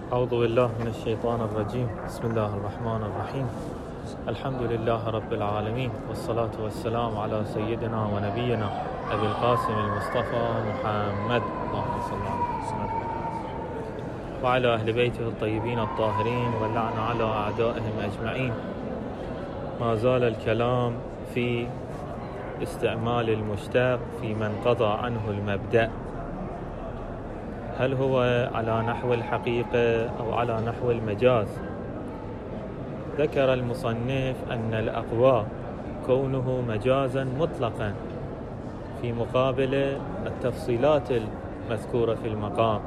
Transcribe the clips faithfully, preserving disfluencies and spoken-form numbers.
أعوذ بالله من الشيطان الرجيم. بسم الله الرحمن الرحيم. الحمد لله رب العالمين، والصلاة والسلام على سيدنا ونبينا أبي القاسم المصطفى محمد، اللهم صل على محمد وعلى أهل بيته الطيبين الطاهرين، واللعن على أعدائهم أجمعين. ما زال الكلام في استعمال المشتق في من قضى عنه المبدأ، هل هو على نحو الحقيقة أو على نحو المجاز؟ ذكر المصنف أن الأقوى كونه مجازا مطلقا في مقابل التفصيلات المذكورة في المقام،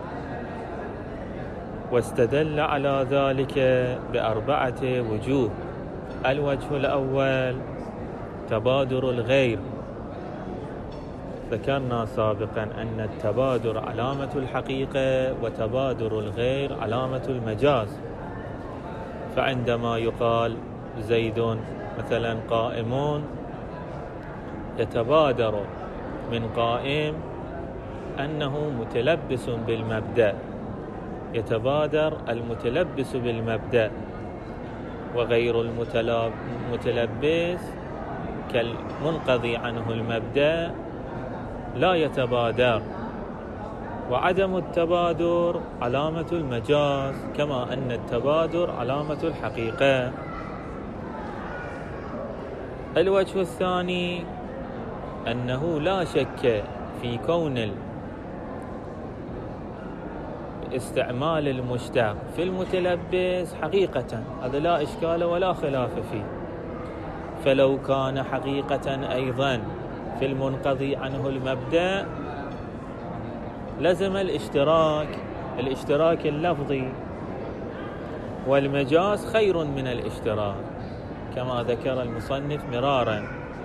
واستدل على ذلك بأربعة وجوه. الوجه الأول تبادر الغير. ذكرنا سابقا أن التبادر علامة الحقيقة وتبادر الغير علامة المجاز. فعندما يقال زيد مثلا قائمون، يتبادر من قائم أنه متلبس بالمبدأ، يتبادر المتلبس بالمبدأ، وغير المتلبس كالمنقضي عنه المبدأ لا يتبادر. وعدم التبادر علامة المجاز، كما أن التبادر علامة الحقيقة. الوجه الثاني أنه لا شك في كون استعمال المشتق في المتلبس حقيقة، هذا لا إشكال ولا خلاف فيه. فلو كان حقيقة أيضا في المنقضي عنه المبدأ لزم الاشتراك الاشتراك اللفظي، والمجاز خير من الاشتراك كما ذكر المصنف مرارا.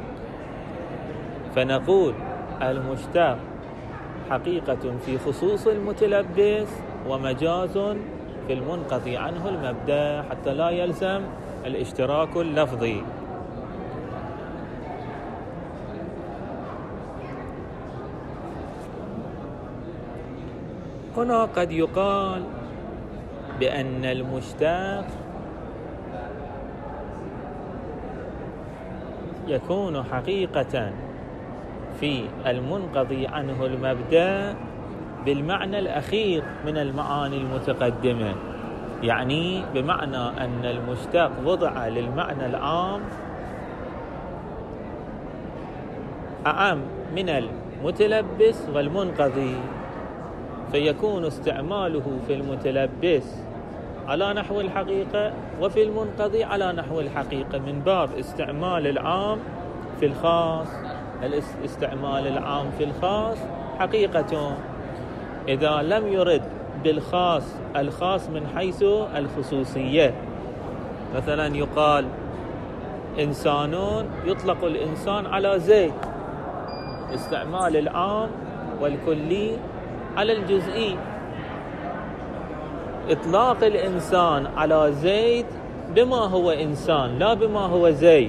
فنقول المشتق حقيقة في خصوص المتلبس ومجاز في المنقضي عنه المبدأ، حتى لا يلزم الاشتراك اللفظي. هنا قد يقال بأن المشتق يكون حقيقة في المنقضي عنه المبدأ بالمعنى الأخير من المعاني المتقدمة، يعني بمعنى أن المشتق وضع للمعنى العام أعم من المتلبس والمنقضي، فيكون استعماله في المتلبس على نحو الحقيقة وفي المنقضي على نحو الحقيقة، من باب استعمال العام في الخاص. الاستعمال العام في الخاص حقيقة إذا لم يرد بالخاص الخاص من حيث الخصوصية. مثلا يقال إنسانون، يطلق الإنسان على زيد، استعمال العام والكلي على الجزئي. إطلاق الإنسان على زيد بما هو إنسان لا بما هو زيد،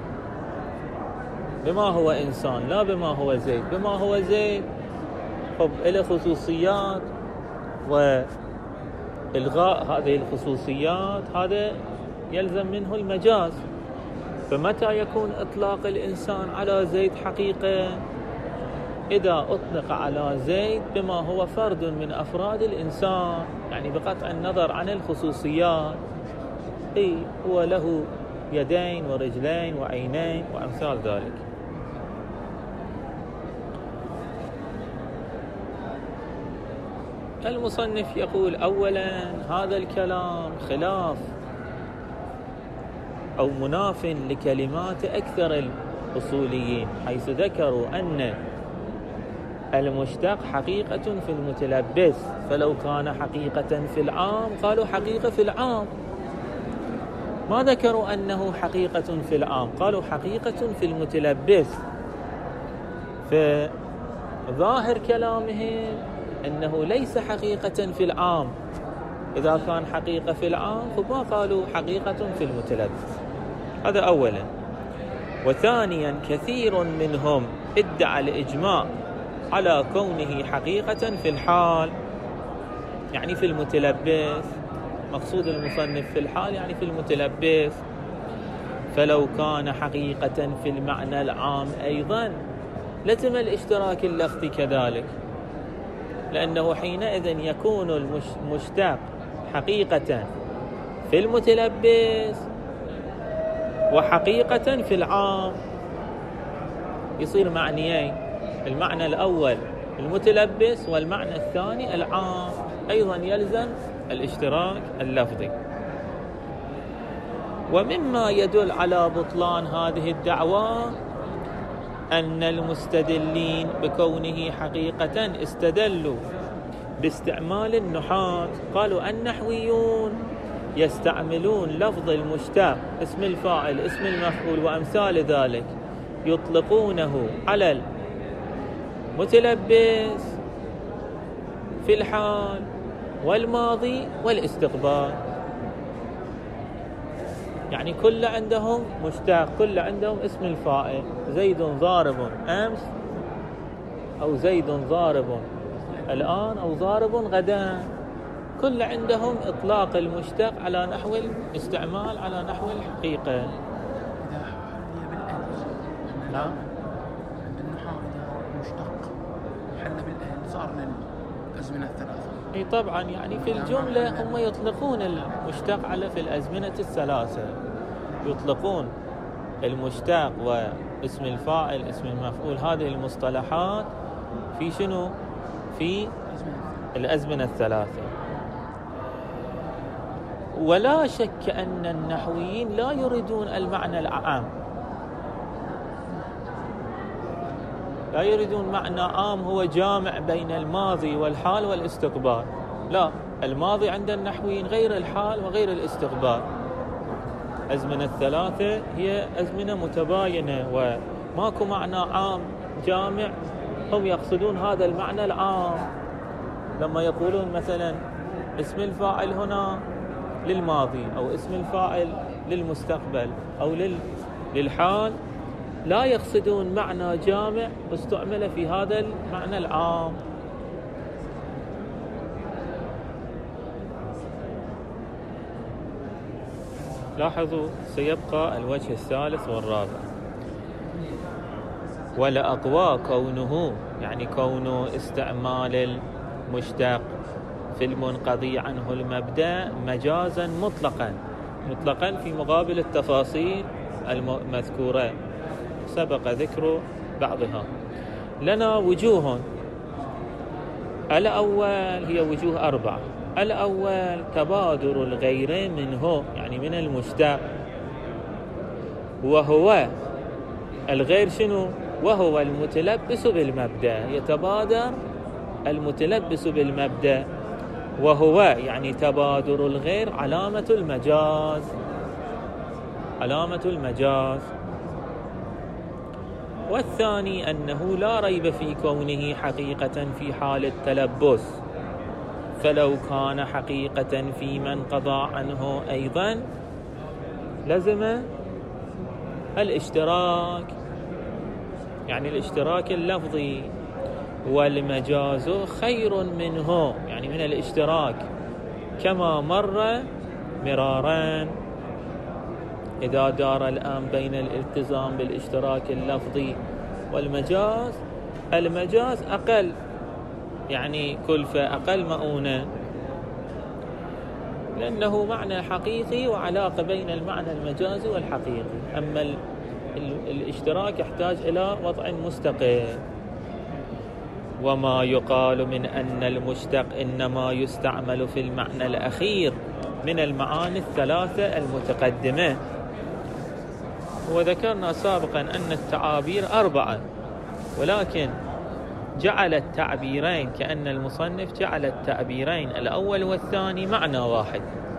بما هو إنسان لا بما هو زيد. بما هو زيد خب إله خصوصيات، وإلغاء هذه الخصوصيات هذا يلزم منه المجاز. فمتى يكون إطلاق الإنسان على زيد حقيقة؟ إذا أطلق على زيد بما هو فرد من أفراد الإنسان، يعني بقطع النظر عن الخصوصيات، أي هو له يدين ورجلين وعينين وأمثال ذلك. المصنف يقول أولا هذا الكلام خلاف أو مناف لكلمات أكثر الأصوليين، حيث ذكروا أن المشتق حقيقة في المتلبس، فلو كان حقيقة في العام قالوا حقيقة في العام، ما ذكروا أنه حقيقة في العام، قالوا حقيقة في المتلبس. فظاهر كلامهم أنه ليس حقيقة في العام. إذا كان حقيقة في العام فما قالوا حقيقة في المتلبس. هذا أولا. وثانيا كثير منهم ادعى الإجماع على كونه حقيقة في الحال، يعني في المتلبس، مقصود المصنف في الحال يعني في المتلبس. فلو كان حقيقة في المعنى العام أيضا لزم الاشتراك اللفظي كذلك، لأنه حينئذ يكون المشتق حقيقة في المتلبس وحقيقة في العام، يصير معنيين، المعنى الأول المتلبس والمعنى الثاني العام، أيضا يلزم الاشتراك اللفظي. ومما يدل على بطلان هذه الدعوى أن المستدلين بكونه حقيقة استدلوا باستعمال النحاة. قالوا النحويون يستعملون لفظ المشتق، اسم الفاعل، اسم المفعول وأمثال ذلك، يطلقونه على المتلبس في الحال والماضي والاستقبال. يعني كل عندهم مشتق، كل عندهم اسم الفاعل، زيد ضارب أمس، أو زيد ضارب الآن، أو ضارب غدا. كل عندهم إطلاق المشتق على نحو الاستعمال، على نحو الحقيقة. إذا حل بالألف، نعم، عند النحاة إذا مشتق حل بالألف صار للأزمنة الثلاثة. اي طبعا، يعني في الجملة هم يطلقون المشتق على في الأزمنة الثلاثة، يطلقون المشتق واسم الفاعل، اسم المفعول، هذه المصطلحات في شنو؟ في الأزمنة الثلاثة. ولا شك أن النحويين لا يريدون المعنى العام، لا يريدون معنى عام هو جامع بين الماضي والحال والاستقبال. لا، الماضي عند النحويين غير الحال وغير الاستقبال. أزمنة الثلاثة هي أزمنة متباينة وماكو معنى عام جامع. هم يقصدون هذا المعنى العام لما يقولون مثلا اسم الفاعل هنا للماضي، أو اسم الفاعل للمستقبل، أو للحال، لا يقصدون معنى جامع استعمل في هذا المعنى العام. لاحظوا سيبقى الوجه الثالث والرابع. ولا أقوى كونه، يعني كونه استعمال المشتق في المنقضي عنه المبدأ مجازا مطلقا، مطلقا في مقابل التفاصيل المذكورة سبق ذكر بعضها. لنا وجوه، الأول هي وجوه أربعة. الأول تبادر الغير منه، يعني من المشتق، وهو الغير شنو؟ وهو المتلبس بالمبدأ، يتبادر المتلبس بالمبدأ، وهو يعني تبادر الغير علامة المجاز، علامة المجاز. والثاني أنه لا ريب في كونه حقيقة في حال التلبس، فلو كان حقيقة في من قضى عنه أيضا لزم الاشتراك، يعني الاشتراك اللفظي. والمجاز خير منه، يعني من الاشتراك، كما مر مرارا. إذا دار الآن بين الالتزام بالاشتراك اللفظي والمجاز، المجاز أقل يعني كلفة، أقل مؤونة، لأنه معنى حقيقي وعلاقة بين المعنى المجازي والحقيقي. أما ال ال الاشتراك يحتاج إلى وضع مستقل. وما يقال من أن المشتق إنما يستعمل في المعنى الأخير من المعاني الثلاثة المتقدمة. وذكرنا سابقا أن التعابير أربعة، ولكن جعل التعبيرين، كأن المصنف جعل التعبيرين الأول والثاني معنى واحد،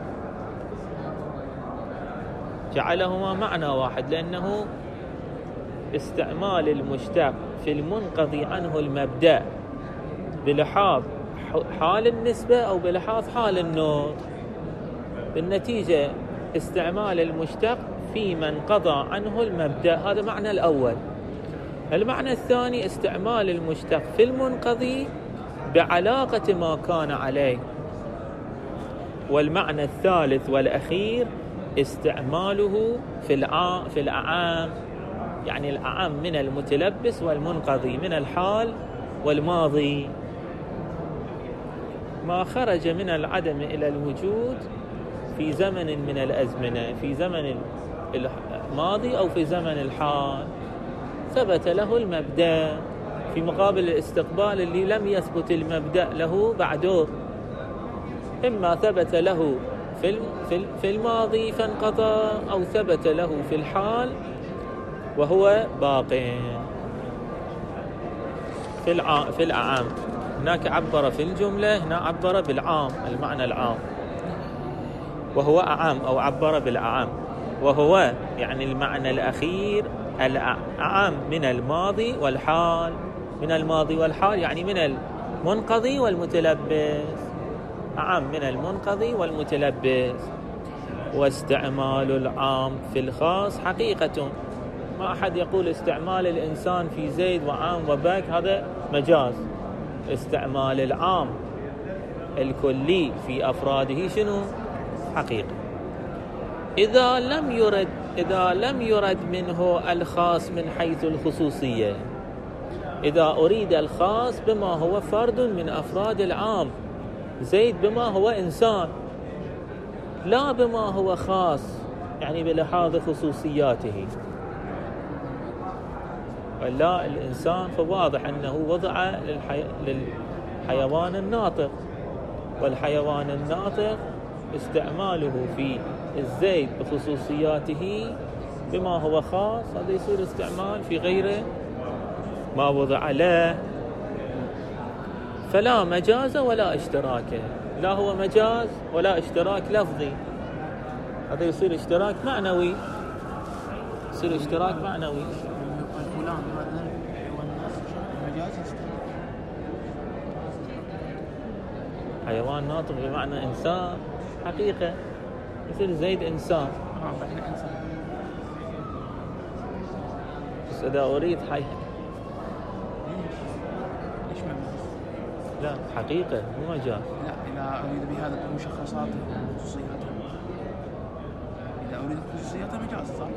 جعلهما معنى واحد، لأنه استعمال المشتق في المنقضي عنه المبدأ بلحاظ حال النسبة أو بلحاظ حال النطق. بالنتيجة استعمال المشتق في من قضى عنه المبدأ، هذا معنى الأول. المعنى الثاني استعمال المشتق في المنقضي بعلاقة ما كان عليه، والمعنى الثالث والأخير استعماله في العام في الأعام، يعني الأعام من المتلبس والمنقضي، من الحال والماضي، ما خرج من العدم إلى الوجود في زمن من الأزمنة، في زمن الماضي أو في زمن الحال، ثبت له المبدأ، في مقابل الاستقبال اللي لم يثبت المبدأ له بعده، إما ثبت له في في الماضي فانقضى، أو ثبت له في الحال وهو باق. في الع... في الأعام هناك عبر في الجملة، هنا عبر بالعام، المعنى العام، وهو أعام، أو عبر بالأعام، وهو يعني المعنى الأخير الأعام من الماضي والحال، من الماضي والحال يعني من المنقضي والمتلبس، أعام من المنقضي والمتلبس. واستعمال العام في الخاص حقيقة، ما أحد يقول استعمال الإنسان في زيد وعام وباك هذا مجاز. استعمال العام الكلي في أفراده شنو؟ حقيقة. إذا لم يرد إذا لم يرد منه الخاص من حيث الخصوصية، إذا أريد الخاص بما هو فرد من أفراد العام، زيد بما هو إنسان، لا بما هو خاص يعني بلحاظ خصوصياته، ولا الإنسان فواضح أنه وضع للحي... للحيوان الناطق، والحيوان الناطق استعماله في الزيد بخصوصياته بما هو خاص، هذا يصير استعمال في غيره ما وضع له، فلا مجاز ولا اشتراك، لا هو مجاز ولا اشتراك لفظي، هذا يصير اشتراك معنوي، يصير اشتراك معنوي. الفلان هذا هو المجاز، حيوان ناطق بمعنى إنسان حقيقة، يصير زيد إنسان. اه احنا إنسان. بس إذا أريد حي ليش مجاز؟ لا حقيقة مو مجاز. لا إذا أريد بهذا مشخصاته وخصوصياته، إذا أريد خصوصياته مجاز صح؟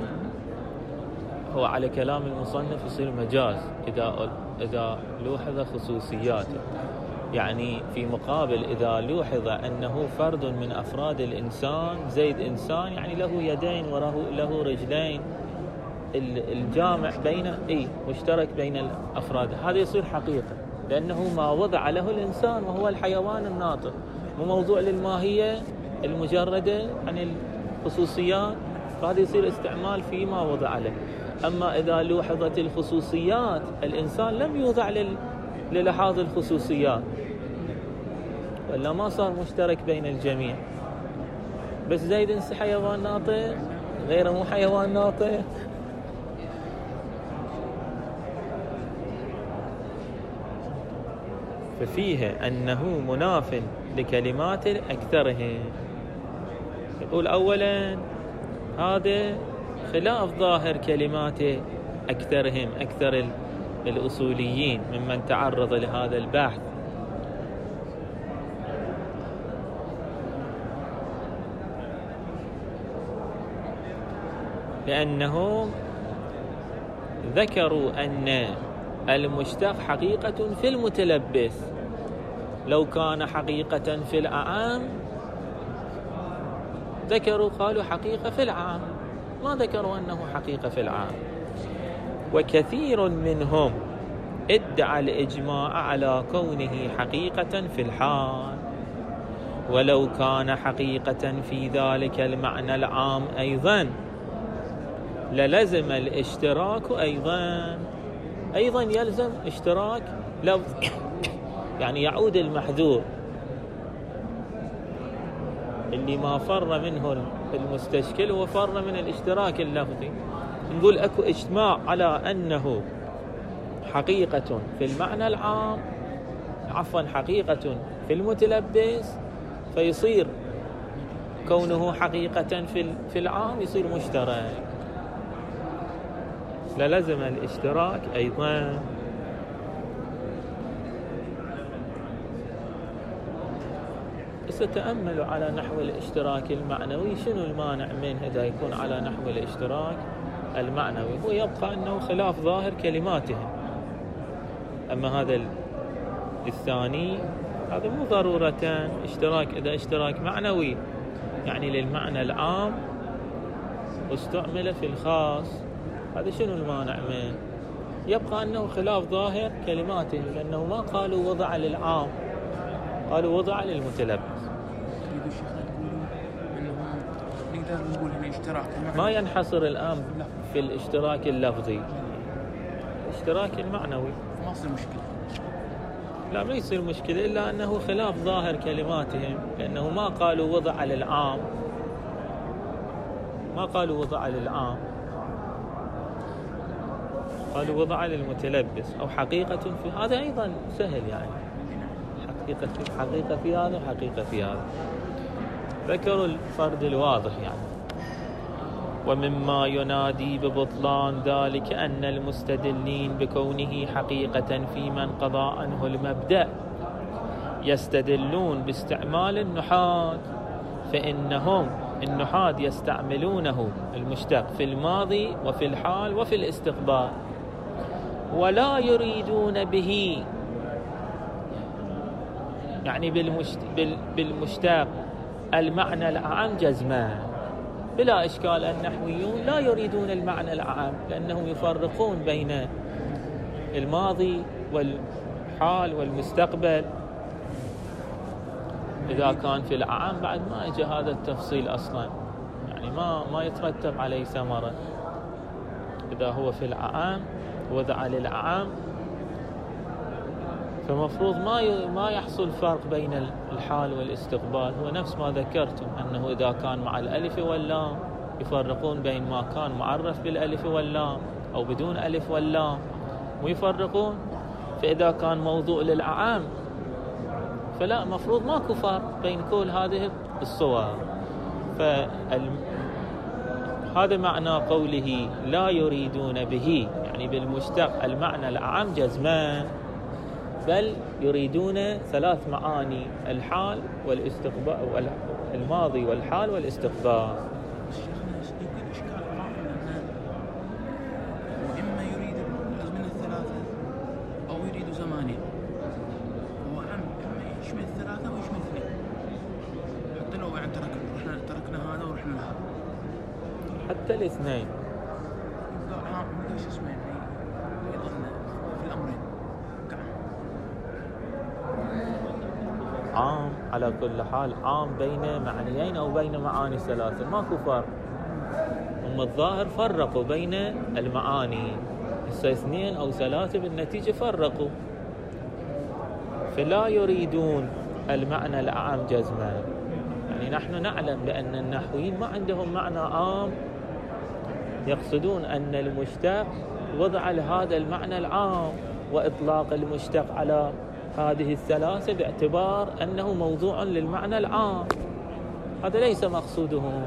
هو على كلام المصنف يصير مجاز إذا إذا لوحظ خصوصياته، يعني في مقابل إذا لوحظ أنه فرد من أفراد الإنسان، زيد إنسان يعني له يدين وله له رجلين، الجامع بين إيه مشترك بين الأفراد، هذا يصير حقيقة، لأنه ما وضع له الإنسان وهو الحيوان الناطق، مو موضوع للماهية المجردة عن الخصوصيات، فهذا يصير استعمال فيما وضع له. أما إذا لوحظت الخصوصيات، الإنسان لم يوضع لل للحاظ الخصوصيات، ولا ما صار مشترك بين الجميع، بس زيد حيوان ناطق، غيره مو حيوان ناطق. ففيه أنه مناف لكلمات أكثرهم. يقول أولا هذا خلاف ظاهر كلمات أكثرهم، أكثر الأصوليين ممن تعرض لهذا البحث، لأنهم ذكروا أن المشتق حقيقة في المتلبس، لو كان حقيقة في الأعام ذكروا قالوا حقيقة في العام، ما ذكروا أنه حقيقة في العام. وكثير منهم ادعى الإجماع على كونه حقيقة في الحال، ولو كان حقيقة في ذلك المعنى العام أيضا للزم الاشتراك أيضا أيضا يلزم اشتراك لفظ، يعني يعود المحذور اللي ما فر منه المستشكل وفر من الاشتراك اللفظي. نقول اكو اجتماع على انه حقيقة في المعنى العام، عفوا حقيقة في المتلبس، فيصير كونه حقيقة في في العام يصير مشترك، للزم الاشتراك أيضا. هسه تأملوا على نحو الاشتراك المعنوي، شنو المانع منه إذا يكون على نحو الاشتراك المعنوي؟ هو يبقى أنه خلاف ظاهر كلماتهم. أما هذا الثاني هذا مو ضرورة اشتراك، إذا اشتراك معنوي يعني للمعنى العام واستعمل في الخاص، هذا شنو المانع منه؟ يبقى أنه خلاف ظاهر كلماتهم، لأنه ما قالوا وضع للعام، قالوا وضع للمتلبس. نقدر نقول هنا اشتراك ما ينحصر الآن في الاشتراك اللفظي، الاشتراك المعنوي ما يصير مشكلة. لا ما يصير مشكلة، إلا أنه خلاف ظاهر كلماتهم، لأنه ما قالوا وضع للعام، ما قالوا وضع للعام، قالوا وضع للمتلبس أو حقيقة في هذا. أيضا سهل يعني، حقيقة في حقيقة في هذا وحقيقة في هذا. ذكروا الفرد الواضح يعني. ومما ينادي ببطلان ذلك أن المستدلين بكونه حقيقة في من قضى عنه المبدأ يستدلون باستعمال النحاة، فإنهم النحاة يستعملونه المشتق في الماضي وفي الحال وفي الاستقبال، ولا يريدون به يعني بالمشتق المعنى العام جزما. بلا إشكال النحويون لا يريدون المعنى العام، لأنهم يفرقون بين الماضي والحال والمستقبل. إذا كان في العام بعد ما إجا هذا التفصيل أصلا، يعني ما ما يترتب عليه ثمرة. إذا هو في العام وضع للعام، فمفروض ما ما يحصل فرق بين الحال والاستقبال. هو نفس ما ذكرتم أنه إذا كان مع الألف واللام يفرقون بين ما كان معرف بالألف واللام أو بدون ألف واللام، ويفرقون. فإذا كان موضوع للعام فلا، مفروض ماكو فرق بين كل هذه الصور. فهذا معنى قوله لا يريدون به، يعني بالمشتق المعنى العام جزمان، بل يريدون ثلاث معاني: الحال والاستقبال، الماضي والحال والاستقبال. يمكن إشكال أنه وإما يريد من الثلاثة أو يريد زمانين، هو عم إما يشمل الثلاثة ويشمل اثنين، حتى لو يعني تركنا تركنا هذا ورحنا لهذا، حتى الاثنين يبقى عام ليش اسمه يظن في الأمرين عام. على كل حال عام بين معنيين أو بين معاني ثلاثة، ماكو فرق. هم الظاهر فرقوا بين المعاني، هسه اثنين أو ثلاثة بالنتيجة فرقوا. فلا يريدون المعنى العام جزما. يعني نحن نعلم بأن النحويين ما عندهم معنى عام، يقصدون أن المشتق وضع لهذا المعنى العام، وإطلاق المشتق على هذه الثلاثة باعتبار أنه موضوع للمعنى العام. هذا ليس مقصودهم.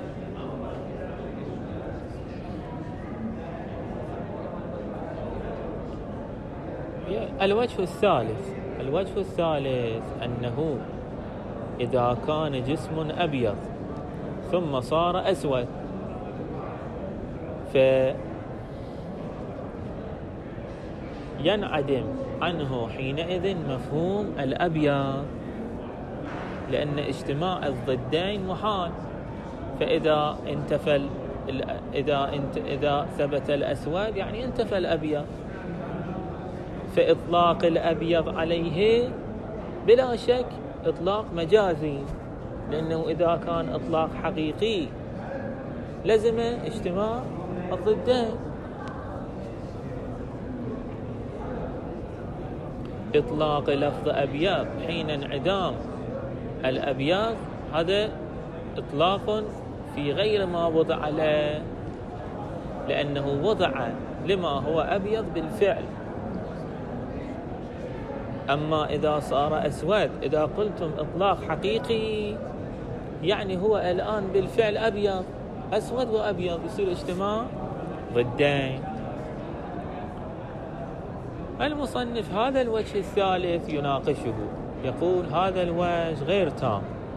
الوجه الثالث الوجه الثالث أنه إذا كان جسم أبيض ثم صار أسود، فينعدم عنه حينئذ مفهوم الأبيض، لأن اجتماع الضدين محال. فإذا انتفى إذا انت إذا ثبت الأسود يعني انتفى الأبيض، فإطلاق الأبيض عليه بلا شك إطلاق مجازي، لأنه إذا كان إطلاق حقيقي لزم اجتماع الضدين. إطلاق لفظ أبيض حين انعدام الأبيض هذا إطلاق في غير ما وضع له، لأنه وضع لما هو أبيض بالفعل. أما إذا صار أسود، إذا قلتم إطلاق حقيقي يعني هو الآن بالفعل أبيض، أسود وأبيض يصير اجتماع ضدين. المصنف هذا الوجه الثالث يناقشه، يقول هذا الوجه غير تام،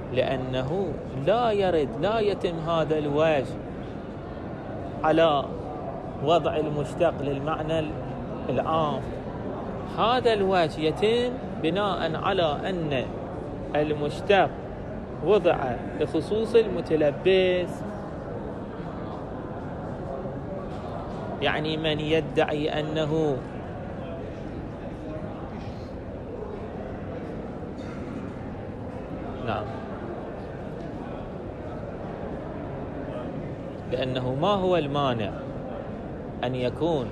لأنه لا يرد لا يتم هذا الوجه على وضع المشتق للمعنى العام. هذا الوجه يتم بناء على أن المشتق وضع لخصوص المتلبس. يعني من يدعي أنه نعم، لأنه ما هو المانع أن يكون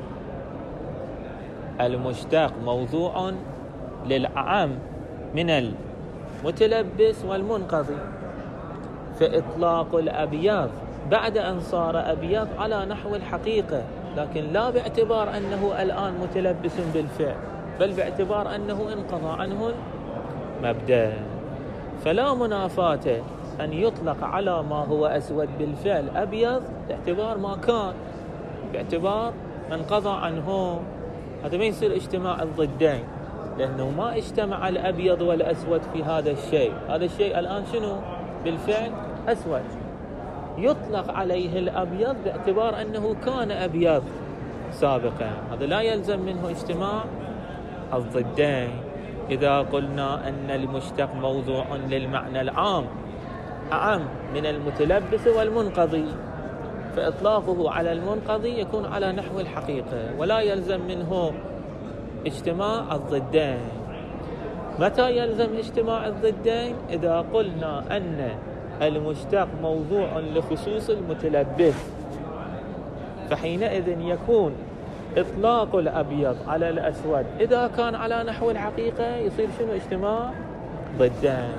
المشتق موضوع للأعم من المتلبس والمنقضي، فإطلاق الأبيض بعد أن صار أبيض على نحو الحقيقة، لكن لا باعتبار أنه الآن متلبس بالفعل، بل باعتبار أنه انقضى عنه المبدأ. فلا منافاة أن يطلق على ما هو أسود بالفعل أبيض باعتبار ما كان، باعتبار من قضى عنه. هذا ما يصير اجتماع الضدين، لأنه ما اجتمع الأبيض والأسود في هذا الشيء. هذا الشيء الآن شنو بالفعل؟ أسود. يطلق عليه الأبيض باعتبار أنه كان أبيض سابقا. هذا لا يلزم منه اجتماع الضدين. إذا قلنا أن المشتق موضوع للمعنى العام أعم من المتلبس والمنقضي، فإطلاقه على المنقضي يكون على نحو الحقيقة، ولا يلزم منه اجتماع الضدين. متى يلزم اجتماع الضدين؟ إذا قلنا أن المشتق موضوع لخصوص المتلبس، فحينئذ يكون إطلاق الأبيض على الأسود إذا كان على نحو الحقيقة يصير شنو؟ اجتماع ضدين.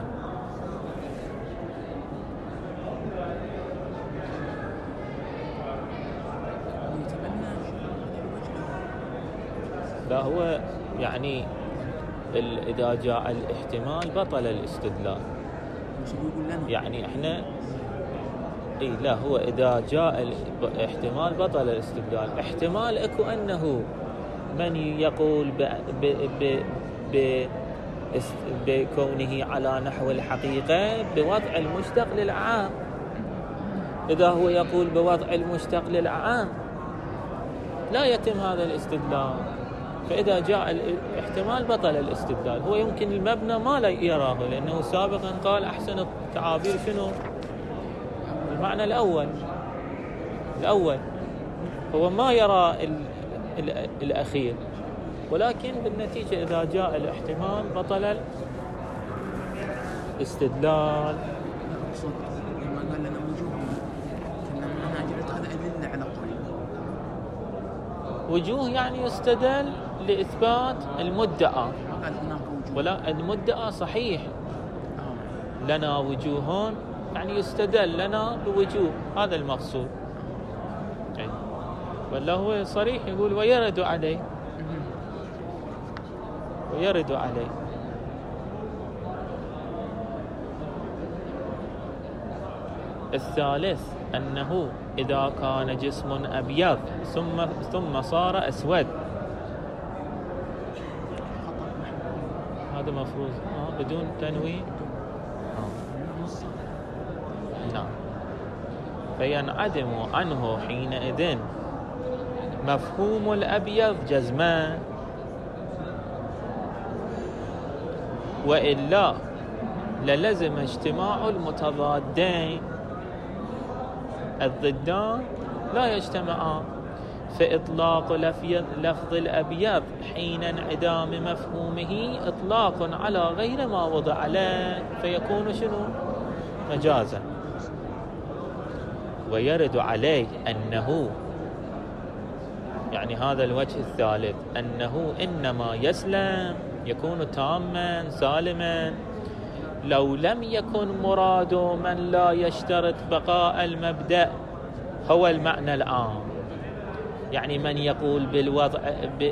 لا، هو يعني إذا جاء الاحتمال بطل الاستدلال. يعني احنا اي لا، هو إذا جاء الاحتمال بطل الاستدلال. احتمال اكو أنه من يقول ب ب ب ب بكونه على نحو الحقيقة بوضع المشتق للعام. إذا هو يقول بوضع المشتق للعام لا يتم هذا الاستدلال. فإذا جاء الاحتمال بطل الاستدلال. هو يمكن المبنى ما لا يراه، لأنه سابقا قال أحسن التعابير شنو؟ المعنى الأول الأول هو ما يرى ال ال الأخير، ولكن بالنتيجة إذا جاء الاحتمال بطل الاستدلال. لما قال لنا وجوه كنا من أجل هذا أدلة على قول وجوه، يعني يستدل لإثبات المدعى، ولا المدعى صحيح لنا وجوهون، يعني يستدل لنا بوجوه، هذا المقصود. يعني ولا هو صريح يقول ويرد عليه ويرد عليه. الثالث أنه إذا كان جسم أبيض ثم ثم صار أسود، هذا مفروض آه بدون تنوين. آه. نعم، فينعدم عنه حينئذ مفهوم الأبيض جزما، وإلا للزم اجتماع المتضادين. الضدان لا يجتمعان، فإطلاق لفظ الأبيض حين انعدام مفهومه إطلاق على غير ما وضع له، فيكون شنو؟ مجازا. ويرد عليه أنه يعني هذا الوجه الثالث أنه إنما يسلم يكون تاما سالما لو لم يكن مراد من لا يشترط بقاء المبدأ هو المعنى العام. يعني من يقول بالوضع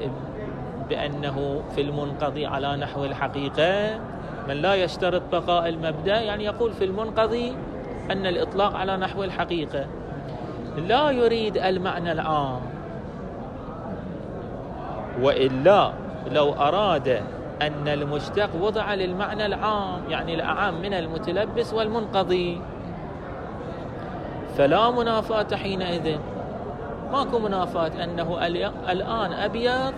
بأنه في المنقضي على نحو الحقيقة، من لا يشترط بقاء المبدأ يعني يقول في المنقضي أن الإطلاق على نحو الحقيقة، لا يريد المعنى العام. وإلا لو أراد أن المشتق وضع للمعنى العام، يعني الأعم من المتلبس والمنقضي، فلا منافاة حينئذ، ماكو منافاة أنه الآن أبيض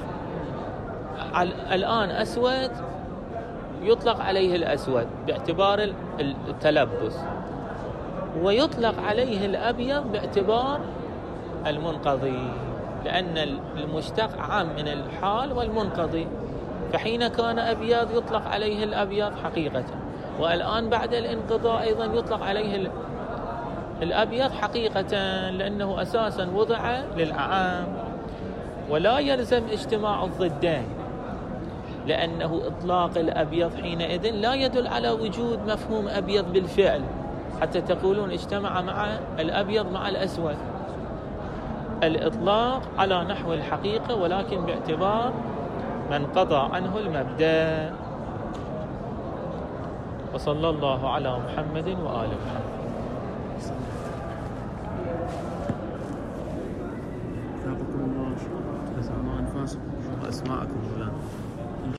الآن أسود يطلق عليه الأسود باعتبار التلبس، ويطلق عليه الأبيض باعتبار المنقضي، لأن المشتق عام من الحال والمنقضي، فحين كان أبيض يطلق عليه الأبيض حقيقة، والآن بعد الانقضاء أيضا يطلق عليه الأبيض حقيقة، لأنه أساسا وضع للأعام. ولا يلزم اجتماع الضدين، لأنه إطلاق الأبيض حينئذ لا يدل على وجود مفهوم أبيض بالفعل حتى تقولون اجتمع مع الأبيض مع الأسود. الإطلاق على نحو الحقيقة، ولكن باعتبار من قضى عنه المبدأ. وصلى الله على محمد وآل محمد. ثابكم الله، الله أنفاسكم وأسماءكم مولانا.